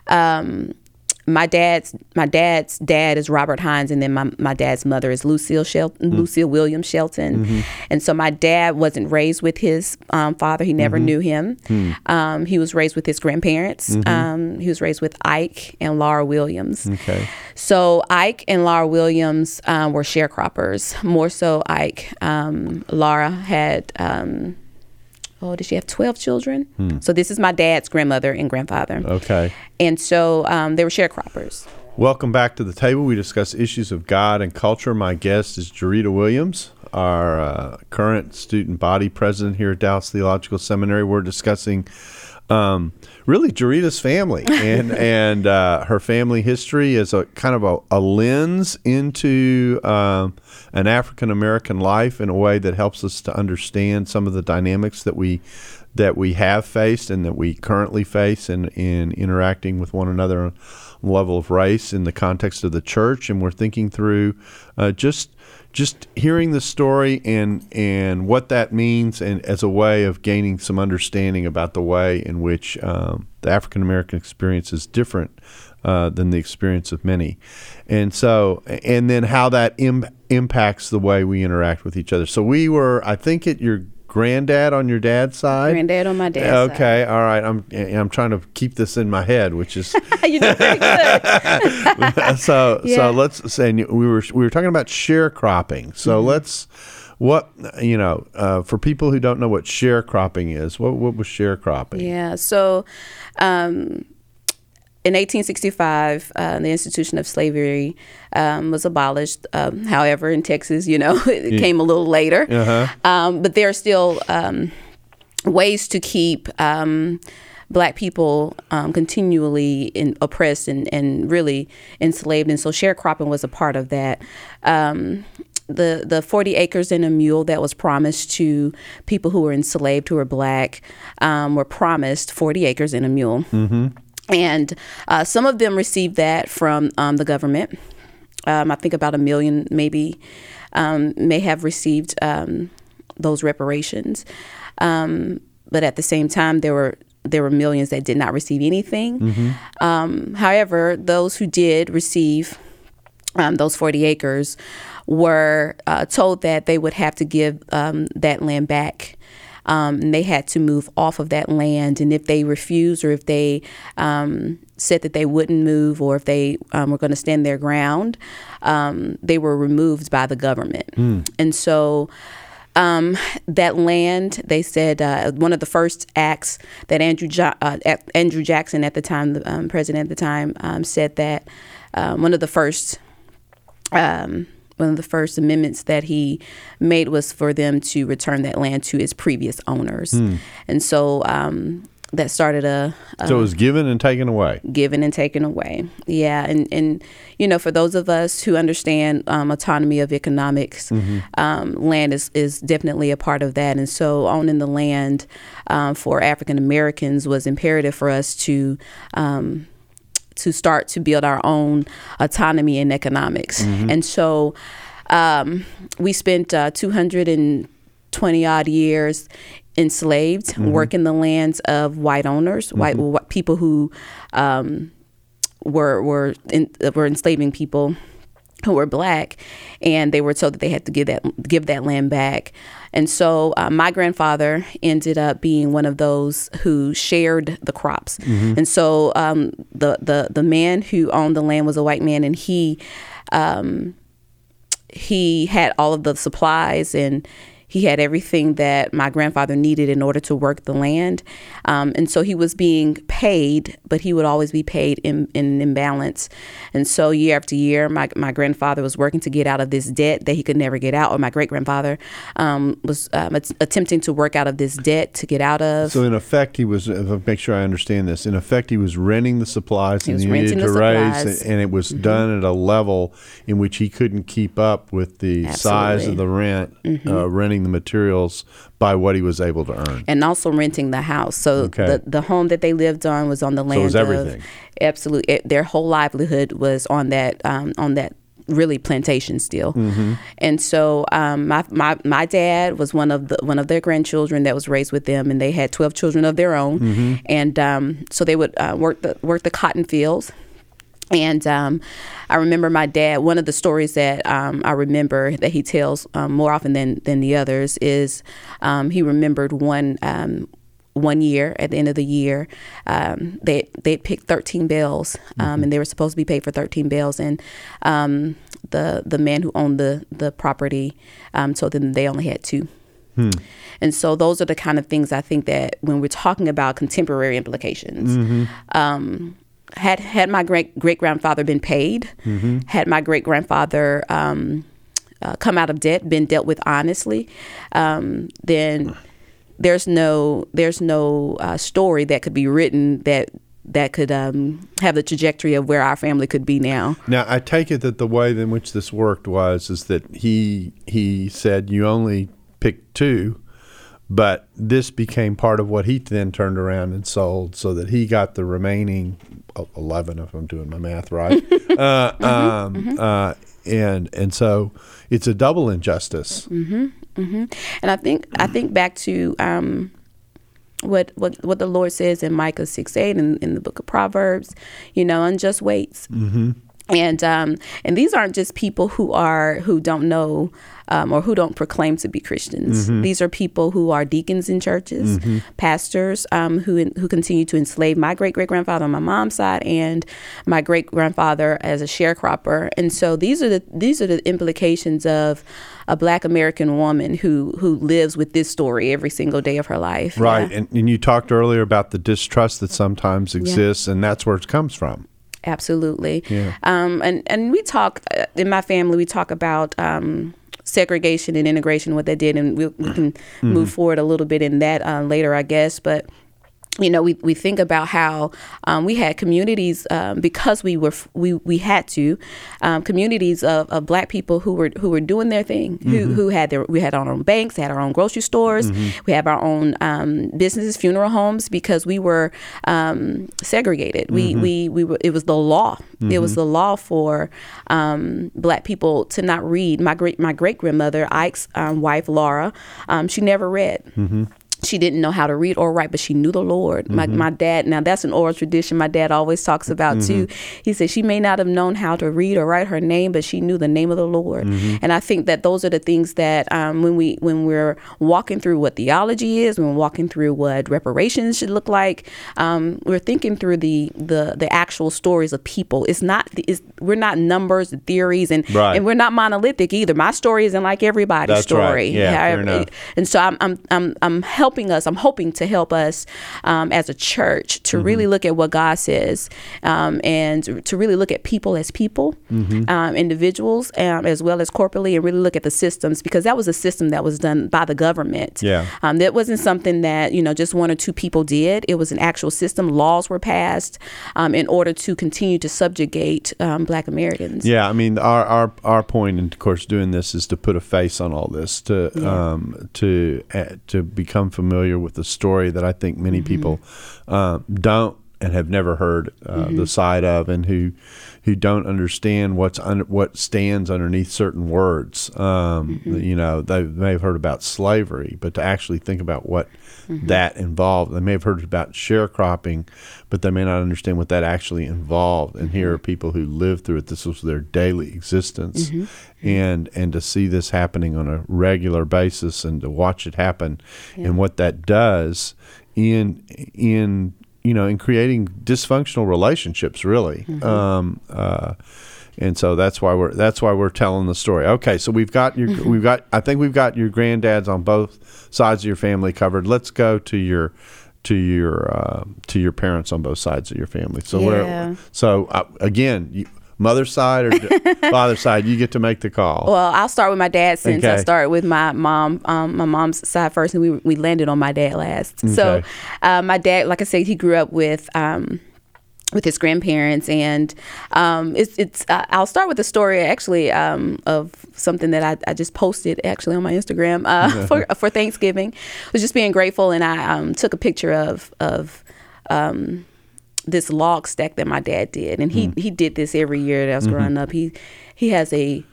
[SPEAKER 3] Um, My dad's my dad's dad is Robert Hines, and then my, my dad's mother is Lucille Shelton, mm. Lucille Williams Shelton. Mm-hmm. And so my dad wasn't raised with his um, father. He never mm-hmm. knew him. Mm. Um, he was raised with his grandparents. Mm-hmm. Um, he was raised with Ike and Laura Williams.
[SPEAKER 2] Okay.
[SPEAKER 3] So Ike and Laura Williams um, were sharecroppers, more so Ike. Um, Laura had... Um, Oh, did she have twelve children? Hmm. So this is my dad's grandmother and grandfather.
[SPEAKER 2] Okay.
[SPEAKER 3] And so um, they were sharecroppers.
[SPEAKER 2] Welcome back to the table. We discuss issues of God and culture. My guest is Jarita Williams, our uh, current student body president here at Dallas Theological Seminary. We're discussing um, really Jarita's family and and uh, her family history as a kind of a, a lens into um, an African American life in a way that helps us to understand some of the dynamics that we that we have faced and that we currently face in, in interacting with one another on the level of race in the context of the church. And we're thinking through uh, just just hearing the story and and what that means, and as a way of gaining some understanding about the way in which um, the African American experience is different uh, than the experience of many, and so and then how that im- impacts the way we interact with each other. So we were, I think, at your granddad on your dad's side.
[SPEAKER 3] Granddad on my dad's
[SPEAKER 2] okay,
[SPEAKER 3] side.
[SPEAKER 2] Okay, all right. I'm I'm trying to keep this in my head, which is
[SPEAKER 3] you did very good.
[SPEAKER 2] so
[SPEAKER 3] yeah.
[SPEAKER 2] so let's say we were we were talking about sharecropping. So mm-hmm. let's what you know uh, for people who don't know what sharecropping is. What what was sharecropping?
[SPEAKER 3] Yeah. So. Um, In eighteen sixty-five, uh, the institution of slavery um, was abolished. Um, however, in Texas, you know, it yeah. came a little later. Uh-huh. Um, but there are still um, ways to keep um, Black people um, continually in, oppressed and, and really enslaved. And so sharecropping was a part of that. Um, the the forty acres and a mule that was promised to people who were enslaved, who were Black, um, were promised forty acres and a mule. Mm-hmm. And uh, some of them received that from um, the government. Um, I think about a million maybe um, may have received um, those reparations. Um, but at the same time, there were there were millions that did not receive anything. Mm-hmm. Um, however, those who did receive um, those forty acres were uh, told that they would have to give um, that land back. Um, and they had to move off of that land. And if they refused, or if they um, said that they wouldn't move, or if they um, were going to stand their ground, um, they were removed by the government. Mm. And so um, that land, they said, uh, one of the first acts that Andrew jo- uh, Andrew Jackson, at the time, the um, president at the time, um, said that uh, one of the first um, One of the first amendments that he made was for them to return that land to its previous owners. Hmm. And so um, that started a, a...
[SPEAKER 2] So it was given and taken away.
[SPEAKER 3] Given and taken away. Yeah. And, and you know, for those of us who understand um, autonomy of economics, mm-hmm. um, land is, is definitely a part of that. And so owning the land um, for African Americans was imperative for us to... Um, to start to build our own autonomy in economics. Mm-hmm. And so um, we spent uh, two hundred twenty odd years enslaved, mm-hmm. working the lands of white owners, mm-hmm. white, white people who um, were were in, were enslaving people who were black, and they were told that they had to give that give that land back. And so uh, my grandfather ended up being one of those who shared the crops. Mm-hmm. And so um, the, the the man who owned the land was a white man, and he um, he had all of the supplies, and he had everything that my grandfather needed in order to work the land. Um, and so he was being paid, but he would always be paid in, in an imbalance. And so year after year, my, my grandfather was working to get out of this debt that he could never get out, or my great-grandfather um, was um, attempting to work out of this debt to get out of.
[SPEAKER 2] So in effect, he was, if I make sure I understand this, in effect, he was renting the supplies and he needed to raise, and it was mm-hmm. done at a level in which he couldn't keep up with the Absolutely. size of the rent, mm-hmm. uh, renting the materials by what he was able to earn.
[SPEAKER 3] And also renting the house. So okay. the, the home that they lived on was on the land. So it was everything. Of, absolutely. It, their whole livelihood was on that um, on that really plantation still. Mm-hmm. And so um, my, my my dad was one of the one of their grandchildren that was raised with them, and they had twelve children of their own. Mm-hmm. And um, so they would uh, work the work the cotton fields. And um, I remember my dad, one of the stories that um, I remember that he tells um, more often than, than the others is um, he remembered one um, one year, at the end of the year, um, they they picked thirteen bales, um, mm-hmm. and they were supposed to be paid for thirteen bales. And um, the the man who owned the, the property um, told them they only had two. Hmm. And so those are the kind of things I think that when we're talking about contemporary implications, mm-hmm. um, Had had my great great grandfather been paid, mm-hmm. had my great grandfather um, uh, come out of debt, been dealt with honestly, um, then there's no there's no uh, story that could be written that that could um, have the trajectory of where our family could be now.
[SPEAKER 2] Now, I take it that the way in which this worked was is that he he said you only picked two. But this became part of what he then turned around and sold, so that he got the remaining eleven, if I'm doing my math right. uh, mm-hmm, um, mm-hmm. Uh, and and so it's a double injustice.
[SPEAKER 3] Mm-hmm, mm-hmm. And I think I think back to um, what what what the Lord says in Micah six eight in, in the book of Proverbs. You know, unjust weights. Mm-hmm. And um, and these aren't just people who are who don't know um, or who don't proclaim to be Christians. Mm-hmm. These are people who are deacons in churches, mm-hmm. pastors um, who who continue to enslave my great great grandfather on my mom's side and my great grandfather as a sharecropper. And so these are the these are the implications of a Black American woman who who lives with this story every single day of her life.
[SPEAKER 2] Right,
[SPEAKER 3] yeah.
[SPEAKER 2] and, and you talked earlier about the distrust that sometimes exists, yeah. and that's where it comes from.
[SPEAKER 3] Absolutely. Yeah. Um, and, and we talk, uh, in my family, we talk about um, segregation and integration, what that did, and we, we can mm-hmm. move forward a little bit in that uh, later, I guess. But you know, we, we think about how um, we had communities um, because we were we we had to um, communities of, of Black people who were who were doing their thing, mm-hmm. who who had their we had our own banks, had our own grocery stores, mm-hmm. we have our own um, businesses, funeral homes, because we were um, segregated. Mm-hmm. We we we were, it was the law. Mm-hmm. It was the law for um, Black people to not read. My great my great grandmother, Ike's um, wife, Laura, um, she never read. Mm-hmm. She didn't know how to read or write, but she knew the Lord. Mm-hmm. My my dad, now that's an oral tradition my dad always talks about mm-hmm. too. He said she may not have known how to read or write her name, but she knew the name of the Lord. Mm-hmm. And I think that those are the things that um, when we when we're walking through what theology is, when we're walking through what reparations should look like, um, we're thinking through the the the actual stories of people. It's not it's, we're not numbers and theories, and
[SPEAKER 2] right.
[SPEAKER 3] and we're not monolithic either. My story isn't like everybody's
[SPEAKER 2] that's
[SPEAKER 3] story.
[SPEAKER 2] Right. Yeah, fair enough.
[SPEAKER 3] And so I'm I'm I'm I'm helping us. I'm hoping to help us um, as a church to mm-hmm. really look at what God says um, and to really look at people as people, mm-hmm. um, individuals, um, as well as corporately, and really look at the systems, because that was a system that was done by the government.
[SPEAKER 2] Yeah.
[SPEAKER 3] Um, that wasn't something that, you know, just one or two people did. It was an actual system. Laws were passed um, in order to continue to subjugate um, Black Americans.
[SPEAKER 2] Yeah. I mean, our, our, our point in, of course, doing this is to put a face on all this, to, yeah. um, to, uh, to become familiar with the story that I think many mm-hmm. people uh, don't and have never heard uh, mm-hmm. the side of, and who who don't understand what's under, what stands underneath certain words. Um, mm-hmm. You know, they may have heard about slavery, but to actually think about what mm-hmm. that involved. They may have heard about sharecropping, but they may not understand what that actually involved. And mm-hmm. here are people who lived through it. This was their daily existence. Mm-hmm. And and to see this happening on a regular basis and to watch it happen yeah. and what that does in in you know in creating dysfunctional relationships, really. Mm-hmm. Um, uh, and so that's why we're that's why we're telling the story. Okay, so we've got your mm-hmm. we've got I think we've got your granddads on both sides of your family covered. Let's go to your to your uh, to your parents on both sides of your family. So
[SPEAKER 3] yeah.
[SPEAKER 2] whatever. So uh, again. You, Mother's side or father's side, you get to make the call.
[SPEAKER 3] Well, I'll start with my dad since
[SPEAKER 2] okay.
[SPEAKER 3] I started with my mom, um, my mom's side first, and we we landed on my dad last. Okay. So, uh, my dad, like I said, he grew up with. Um, with his grandparents, and um, it's, it's uh, I'll start with the story actually um, of something that I, I just posted actually on my Instagram uh, for for Thanksgiving. I was just being grateful, and I um, took a picture of of. Um, this log stack that my dad did, and he mm. he did this every year that I was mm-hmm. growing up. He he has a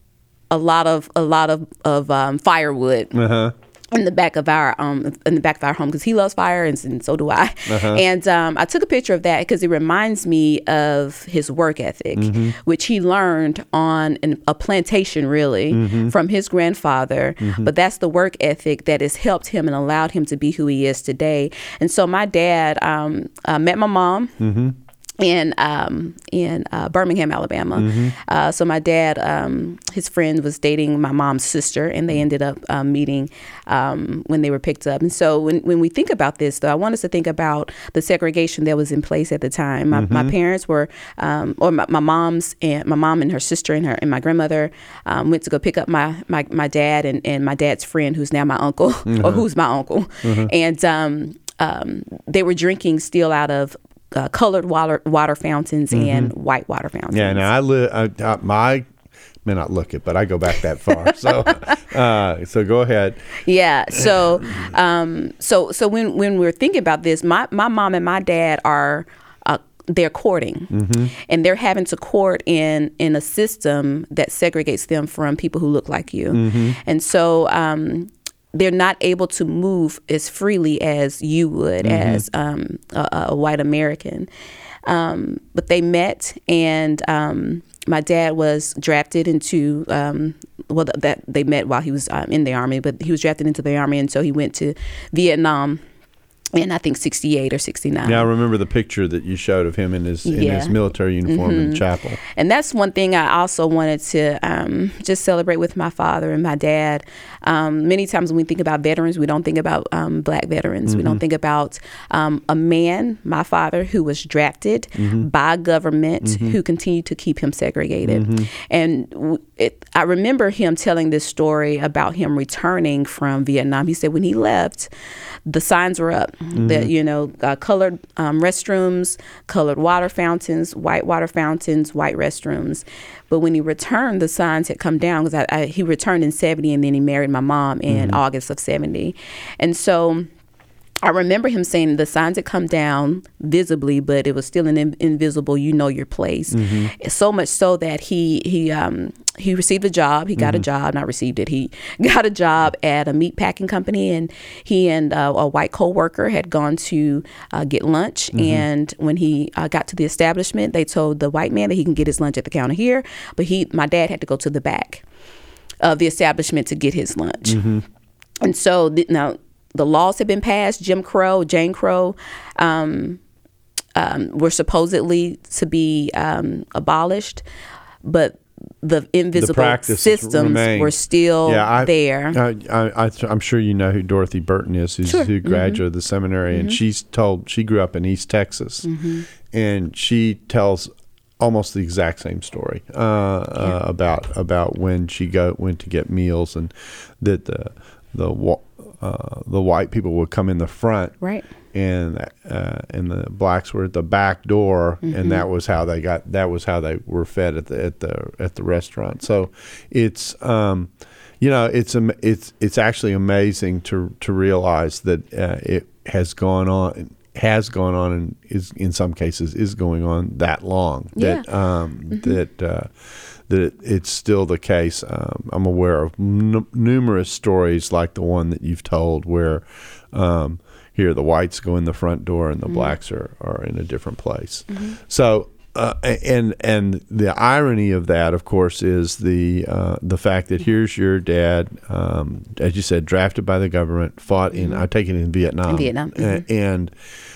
[SPEAKER 3] a lot of a lot of of um, firewood uh-huh. in the back of our um in the back of our home, because he loves fire, and, and so do I. Uh-huh. And um, I took a picture of that because it reminds me of his work ethic, mm-hmm. which he learned on an, a plantation, really, mm-hmm. from his grandfather. Mm-hmm. But that's the work ethic that has helped him and allowed him to be who he is today. And so my dad um, uh, met my mom. Mm-hmm. in um, in uh, Birmingham, Alabama. Mm-hmm. Uh, so my dad, um, his friend was dating my mom's sister, and they ended up um, meeting um, when they were picked up. And so when, when we think about this, though, I want us to think about the segregation that was in place at the time. My, mm-hmm. my parents were, um, or my, my mom's and my mom and her sister and her and my grandmother um, went to go pick up my my, my dad and, and my dad's friend, who's now my uncle, mm-hmm. or who's my uncle. Mm-hmm. And um, um, they were drinking still out of Uh, colored water water fountains mm-hmm. and white water fountains.
[SPEAKER 2] Yeah, now I live. I, I, my may not look it, but I go back that far. So, uh, so go ahead.
[SPEAKER 3] Yeah. So, um, so so when when we're thinking about this, my my mom and my dad are. Uh, they're courting, mm-hmm. and they're having to court in in a system that segregates them from people who look like you, mm-hmm. and so. Um, they're not able to move as freely as you would mm-hmm. as um, a, a white American. Um, but they met, and um, my dad was drafted into, um, well, th- that they met while he was um, in the Army, but he was drafted into the Army, and so he went to Vietnam in, I think, sixty-eight or sixty-nine.
[SPEAKER 2] Yeah, I remember the picture that you showed of him in his in yeah. his military uniform mm-hmm. in the chapel.
[SPEAKER 3] And that's one thing I also wanted to um, just celebrate with my father and my dad. Um, many times when we think about veterans, we don't think about um, Black veterans. Mm-hmm. We don't think about um, a man, my father, who was drafted mm-hmm. by government, mm-hmm. who continued to keep him segregated. Mm-hmm. And it, I remember him telling this story about him returning from Vietnam. He said when he left, the signs were up. Mm-hmm. That, you know, uh, colored um, restrooms, colored water fountains, white water fountains, white restrooms. But when he returned, the signs had come down because I, I, he returned in seventy, and then he married my mom in mm-hmm. August of seventy. And so I remember him saying the signs had come down visibly, but it was still an in, invisible, you know your place. Mm-hmm. So much so that he he um, he received a job. He got mm-hmm. a job, not received it. He got a job at a meat packing company, and he and uh, a white co-worker had gone to uh, get lunch. Mm-hmm. And when he uh, got to the establishment, they told the white man that he can get his lunch at the counter here, but he, my dad had to go to the back of the establishment to get his lunch. Mm-hmm. And so th- now, the laws had been passed. Jim Crow, Jane Crow, um, um, were supposedly to be um, abolished, but the invisible
[SPEAKER 2] the
[SPEAKER 3] systems
[SPEAKER 2] remain.
[SPEAKER 3] were still
[SPEAKER 2] yeah, I,
[SPEAKER 3] there.
[SPEAKER 2] I, I, I, I'm sure you know who Dorothy Burton is, who's,
[SPEAKER 3] sure.
[SPEAKER 2] who graduated
[SPEAKER 3] mm-hmm.
[SPEAKER 2] the seminary,
[SPEAKER 3] mm-hmm.
[SPEAKER 2] and she's told she grew up in East Texas, mm-hmm. and she tells almost the exact same story uh, yeah. uh, about about when she go went to get meals, and that the the uh, the white people would come in the front,
[SPEAKER 3] right,
[SPEAKER 2] and uh, and the blacks were at the back door, mm-hmm. and that was how they got that was how they were fed at the at the at the restaurant. So it's um, you know it's it's it's actually amazing to to realize that uh, it has gone on. has gone on and is in some cases is going on that long
[SPEAKER 3] yeah.
[SPEAKER 2] that um,
[SPEAKER 3] mm-hmm.
[SPEAKER 2] that uh, that it, it's still the case. Um, I'm aware of n- numerous stories like the one that you've told where um, here the whites go in the front door and the mm-hmm. blacks are, are in a different place. Mm-hmm. So uh, and and the irony of that, of course, is the uh, the fact that here's your dad, um, as you said, drafted by the government, fought in mm-hmm. I take it in Vietnam,
[SPEAKER 3] in Vietnam, mm-hmm.
[SPEAKER 2] and, and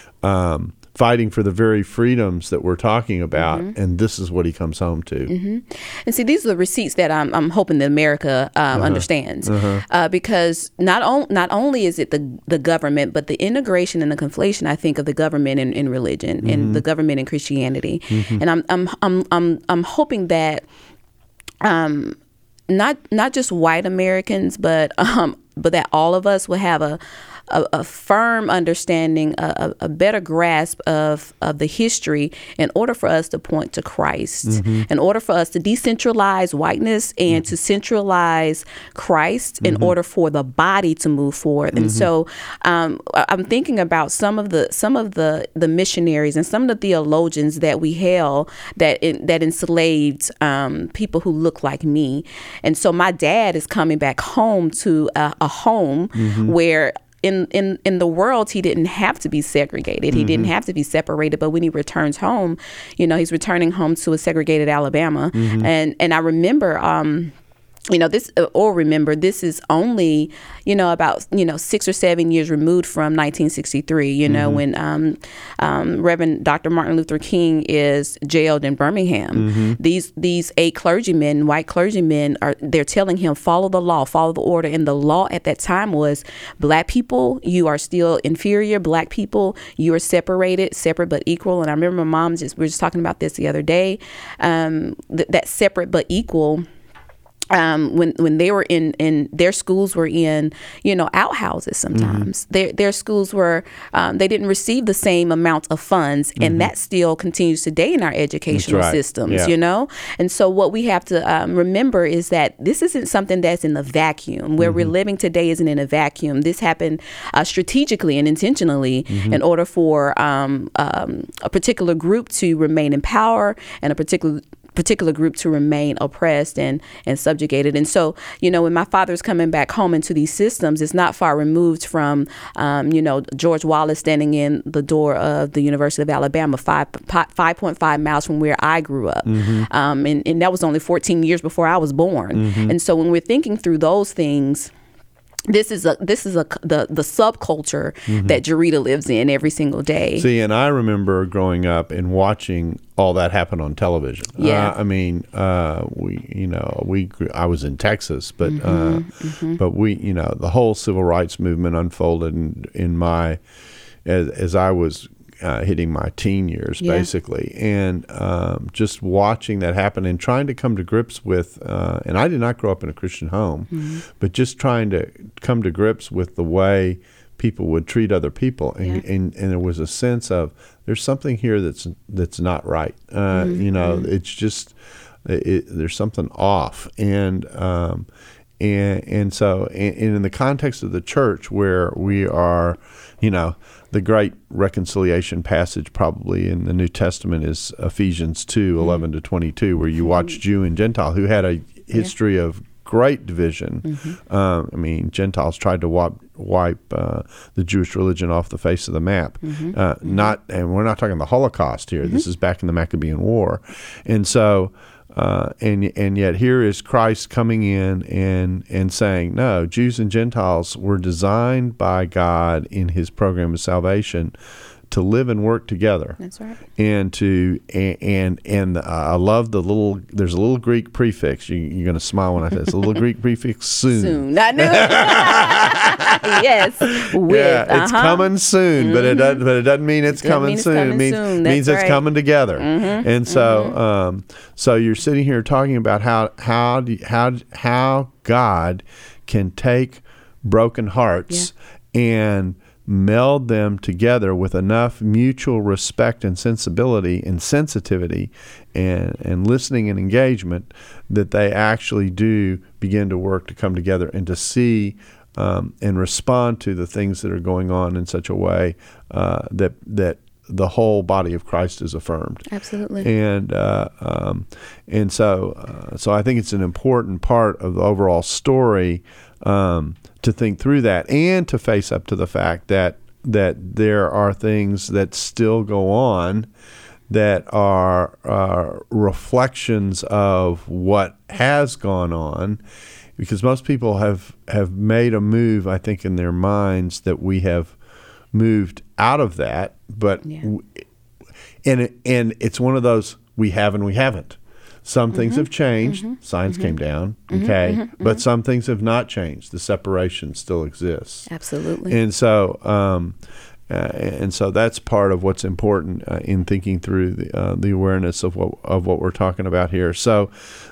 [SPEAKER 2] um, fighting for the very freedoms that we're talking about, mm-hmm. and this is what he comes home to.
[SPEAKER 3] Mm-hmm. And see, these are the receipts that I'm, I'm hoping that America um, uh-huh. understands, uh-huh. Uh, because not on, not only is it the the government, but the integration and the conflation, I think, of the government and, and religion, mm-hmm. and the government and Christianity, mm-hmm. and I'm I'm I'm I'm I'm hoping that um, not not just white Americans, but um, but that all of us will have a A, a firm understanding, a, a better grasp of, of the history in order for us to point to Christ, mm-hmm. in order for us to decentralize whiteness and mm-hmm. to centralize Christ mm-hmm. in order for the body to move forward. Mm-hmm. And so um, I'm thinking about some of the some of the, the missionaries and some of the theologians that we hail that in, that enslaved um, people who look like me. And so my dad is coming back home to a, a home mm-hmm. where In, in in the world, he didn't have to be segregated. He mm-hmm. didn't have to be separated. But when he returns home, you know, he's returning home to a segregated Alabama. Mm-hmm. And and I remember, um, you know, this or remember, this is only, you know, about, you know, six or seven years removed from nineteen sixty-three, you know, mm-hmm. when um, um, Reverend Doctor Martin Luther King is jailed in Birmingham. Mm-hmm. These these eight clergymen, white clergymen, are they're telling him, follow the law, follow the order. And the law at that time was black people, you are still inferior. Black people, you are separated, separate but equal. And I remember my mom just, we were just talking about this the other day, um, th- that separate but equal. Um, when when they were in, in their schools were in, you know, outhouses sometimes. Mm-hmm. Their their schools were, um, they didn't receive the same amount of funds. Mm-hmm. And that still continues today in our educational right. systems, yeah. you know. And so what we have to um, remember is that this isn't something that's in the vacuum. Where mm-hmm. we're living today isn't in a vacuum. This happened uh, strategically and intentionally mm-hmm. in order for um, um, a particular group to remain in power and a particular particular group to remain oppressed and, and subjugated. And so, you know, when my father's coming back home into these systems, it's not far removed from, um, you know, George Wallace standing in the door of the University of Alabama, five, five point five miles from where I grew up. Mm-hmm. Um, and, and that was only fourteen years before I was born. Mm-hmm. And so when we're thinking through those things, This is a this is a the the subculture mm-hmm. that Jarita lives in every single day.
[SPEAKER 2] See, and I remember growing up and watching all that happen on television.
[SPEAKER 3] Yeah,
[SPEAKER 2] uh, I mean, uh, we you know we grew, I was in Texas, but mm-hmm. Uh, mm-hmm. but we you know the whole civil rights movement unfolded in, in my as as I was. Uh, hitting my teen years, yeah. basically, and um, just watching that happen and trying to come to grips with, uh, and I did not grow up in a Christian home, mm-hmm. but just trying to come to grips with the way people would treat other people, and,
[SPEAKER 3] Yeah.
[SPEAKER 2] and and there was a sense of there's something here that's that's not right. Uh,
[SPEAKER 3] Mm-hmm.
[SPEAKER 2] You know, it's just it, there's something off, and um, and and so and, and in the context of the church where we are, you know, the great reconciliation passage probably in the New Testament is Ephesians two, eleven to twenty-two, where you watch Jew and Gentile who had a history of great division.
[SPEAKER 3] Mm-hmm.
[SPEAKER 2] Um, I mean, Gentiles tried to wipe, wipe uh, the Jewish religion off the face of the map.
[SPEAKER 3] Mm-hmm.
[SPEAKER 2] Uh, not, and we're not talking the Holocaust here. Mm-hmm. This is back in the Maccabean War, and so, uh, and and yet here is Christ coming in and and saying, no, Jews and Gentiles were designed by God in His program of salvation to live and work together.
[SPEAKER 3] That's right.
[SPEAKER 2] And to and and, and uh, I love the little. There's a little Greek prefix. You, you're going to smile when I say this. A little Greek prefix, soon.
[SPEAKER 3] Soon. I knew it. Yes. With,
[SPEAKER 2] Yeah, it's
[SPEAKER 3] uh-huh.
[SPEAKER 2] coming soon, mm-hmm. but it doesn't. But it doesn't mean it's
[SPEAKER 3] Doesn't
[SPEAKER 2] coming
[SPEAKER 3] mean it's
[SPEAKER 2] soon.
[SPEAKER 3] coming
[SPEAKER 2] it means
[SPEAKER 3] soon.
[SPEAKER 2] means
[SPEAKER 3] That's
[SPEAKER 2] it's
[SPEAKER 3] right.
[SPEAKER 2] coming together.
[SPEAKER 3] Mm-hmm.
[SPEAKER 2] And so,
[SPEAKER 3] Mm-hmm.
[SPEAKER 2] um, so you're sitting here talking about how how do, how how God can take broken hearts
[SPEAKER 3] Yeah.
[SPEAKER 2] and meld them together with enough mutual respect and sensibility and sensitivity and, and listening and engagement that they actually do begin to work to come together and to see um, and respond to the things that are going on in such a way uh, that that the whole body of Christ is affirmed.
[SPEAKER 3] Absolutely.
[SPEAKER 2] And uh, um, and so uh, so I think it's an important part of the overall story um, to think through that and to face up to the fact that that there are things that still go on that are uh, reflections of what has gone on, because most people have have made a move, I think, in their minds that we have moved out of that, but
[SPEAKER 3] Yeah.
[SPEAKER 2] w- and it, and it's one of those we have and we haven't. Some
[SPEAKER 3] Mm-hmm.
[SPEAKER 2] things have changed. Mm-hmm. Science mm-hmm. came down, okay, mm-hmm. but some things have not changed. The separation still exists.
[SPEAKER 3] Absolutely.
[SPEAKER 2] And so, um, uh, and so that's part of what's important uh, in thinking through the uh, the awareness of what of what we're talking about here. So,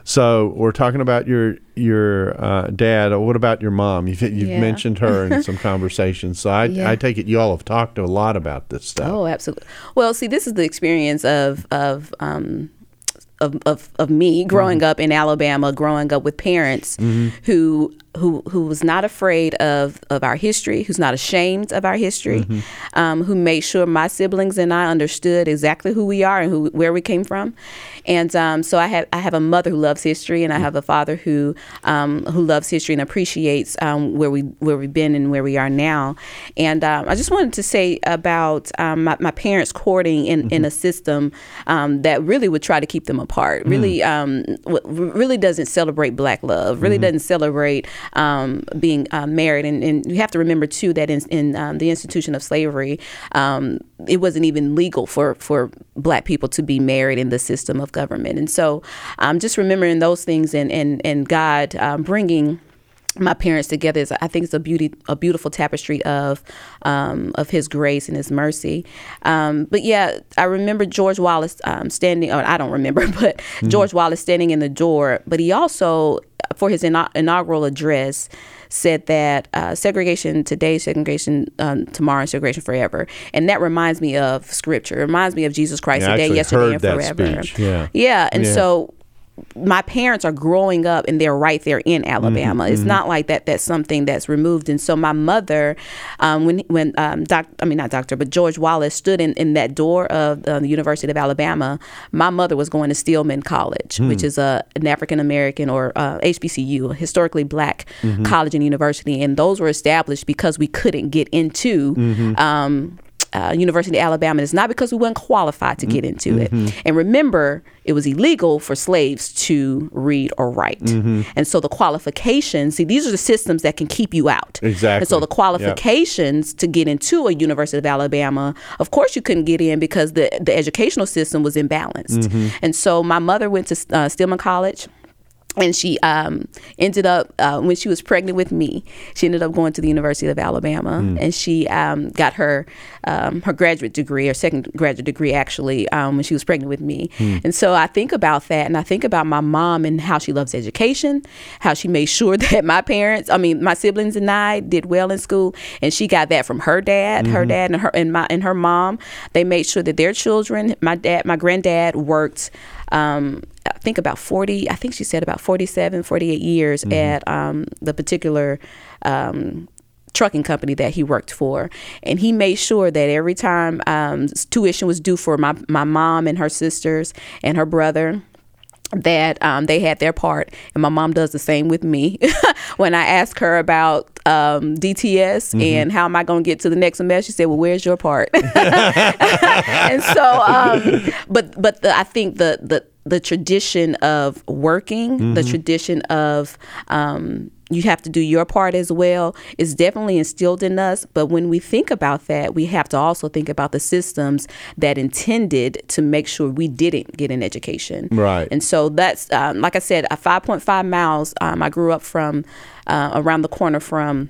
[SPEAKER 2] so we're talking about your your uh, dad. What about your mom? You've, you've
[SPEAKER 3] Yeah.
[SPEAKER 2] mentioned her in some conversations. So I
[SPEAKER 3] Yeah.
[SPEAKER 2] I take it y'all have talked a lot about this stuff.
[SPEAKER 3] Oh, absolutely. Well, see, this is the experience of of um, of, of of me growing
[SPEAKER 2] Mm-hmm.
[SPEAKER 3] up in Alabama, growing up with parents mm-hmm. who who who was not afraid of of our history, who's not ashamed of our history, mm-hmm. um, who made sure my siblings and I understood exactly who we are and who where we came from. And um, so I have I have a mother who loves history, and I have a father who um, who loves history and appreciates um, where we where we've been and where we are now. And um, I just wanted to say about um, my, my parents courting in, mm-hmm. in a system um, that really would try to keep them apart. Really, mm-hmm. um, w- really doesn't celebrate Black love. Really mm-hmm. doesn't celebrate um, being uh, married. And, and you have to remember too that in, in um, the institution of slavery, um, it wasn't even legal for for Black people to be married in the system of government. And so um, just remembering those things and, and, and God um, bringing my parents together is, I think it's a beauty, a beautiful tapestry of um, of His grace and His mercy. Um, but yeah, I remember George Wallace um, standing, or I don't remember, but mm-hmm. George Wallace standing in the door. But he also, for his ina- inaugural address, said that uh, segregation today, segregation um, tomorrow, segregation forever. And that reminds me of Scripture. It reminds me of Jesus Christ
[SPEAKER 2] yeah,
[SPEAKER 3] today, yesterday, and
[SPEAKER 2] that
[SPEAKER 3] forever.
[SPEAKER 2] Speech. Yeah.
[SPEAKER 3] Yeah, and
[SPEAKER 2] yeah.
[SPEAKER 3] so my parents are growing up and they're right there in Alabama. Mm-hmm. It's not like that that's something that's removed. And so my mother, um, when when um, doc, I mean not doctor, but George Wallace stood in, in that door of uh, the University of Alabama, my mother was going to Stillman College, mm. which is a, an African American or uh, H B C U, a historically Black mm-hmm. college and university. And those were established because we couldn't get into mm-hmm. um, Uh, University of Alabama. It's not because we weren't qualified to get into mm-hmm. it. And remember, it was illegal for slaves to read or write. Mm-hmm. And so the qualifications, see, these are the systems that can keep you out.
[SPEAKER 2] Exactly.
[SPEAKER 3] And so the qualifications yep. to get into a University of Alabama, of course you couldn't get in because the, the educational system was imbalanced. Mm-hmm. And so my mother went to uh, Stillman College. And she um, ended up, uh, when she was pregnant with me, she ended up going to the University of Alabama, mm. and she um, got her um, her graduate degree, or second graduate degree, actually, um, when she was pregnant with me. Mm. And so I think about that, and I think about my mom and how she loves education, how she made sure that my parents, I mean, my siblings and I did well in school, and she got that from her dad, mm-hmm. her dad and her and my and her mom. They made sure that their children, my dad, my granddad worked. Um, I think about forty, I think she said about forty-seven, forty-eight years mm-hmm. at um, the particular um, trucking company that he worked for. And he made sure that every time um, tuition was due for my, my mom and her sisters and her brother, that um, they had their part. And my mom does the same with me. When I ask her about um, D T S mm-hmm. and how am I going to get to the next semester, she said, well, where's your part? And so, um, but but the, I think the, the, the tradition of working, mm-hmm. the tradition of um, you have to do your part as well is definitely instilled in us. But when we think about that, we have to also think about the systems that intended to make sure we didn't get an education.
[SPEAKER 2] Right.
[SPEAKER 3] And so that's, um, like I said, a five point five miles. Um, I grew up from uh, around the corner from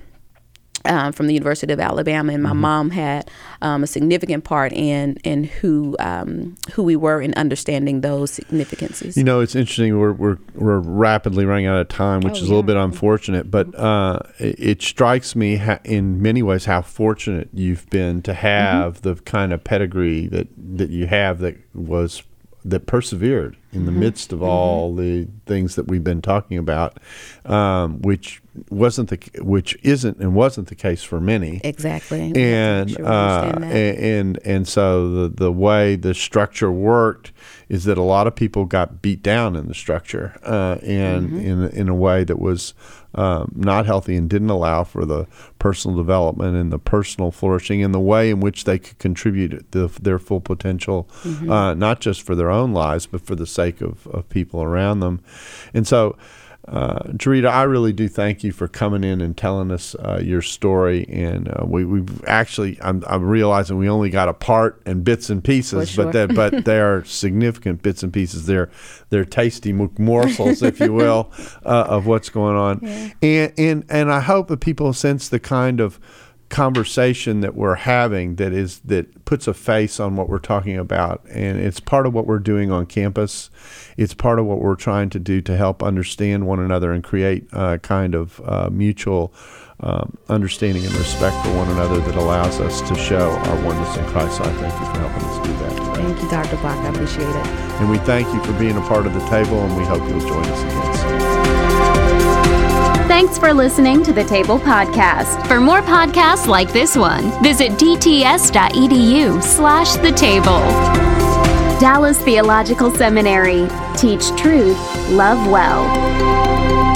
[SPEAKER 3] Um, from the University of Alabama, and my mm-hmm. mom had um, a significant part in in who um, who we were in understanding those significances.
[SPEAKER 2] You know, it's interesting. We're we're we're rapidly running out of time, which oh, is a little bit unfortunate. But uh, it, it strikes me ha- in many ways how fortunate you've been to have mm-hmm. the kind of pedigree that, that you have that was that persevered in the mm-hmm. midst of mm-hmm. all the things that we've been talking about, um, which wasn't the which isn't and wasn't the case for many.
[SPEAKER 3] Exactly.
[SPEAKER 2] And
[SPEAKER 3] sure
[SPEAKER 2] uh, and, and and so the the way the structure worked is that a lot of people got beat down in the structure, uh, and mm-hmm. in in a way that was um, not healthy and didn't allow for the personal development and the personal flourishing and the way in which they could contribute the, their full potential, mm-hmm. uh, not just for their own lives but for the sake of, of people around them. And so, Uh, Jarita, I really do thank you for coming in and telling us uh, your story. And uh, we, we've actually, I'm, I'm realizing we only got a part and bits and pieces, sure. but that, but they are significant bits and pieces. They're they're tasty morsels, if you will, uh, of what's going on. Yeah. And and and I hope that people sense the kind of conversation that we're having that is that puts a face on what we're talking about, and it's part of what we're doing on campus. It's part of what we're trying to do to help understand one another and create a kind of uh, mutual um, understanding and respect for one another that allows us to show our oneness in Christ. So I thank you for helping us do that today.
[SPEAKER 3] Thank you, Doctor Block. I appreciate it.
[SPEAKER 2] And we thank you for being a part of the table, and we hope you'll join us again soon.
[SPEAKER 1] Thanks for listening to the Table Podcast. For more podcasts like this one, visit dts.edu slash the table. Dallas Theological Seminary. Teach truth, love well.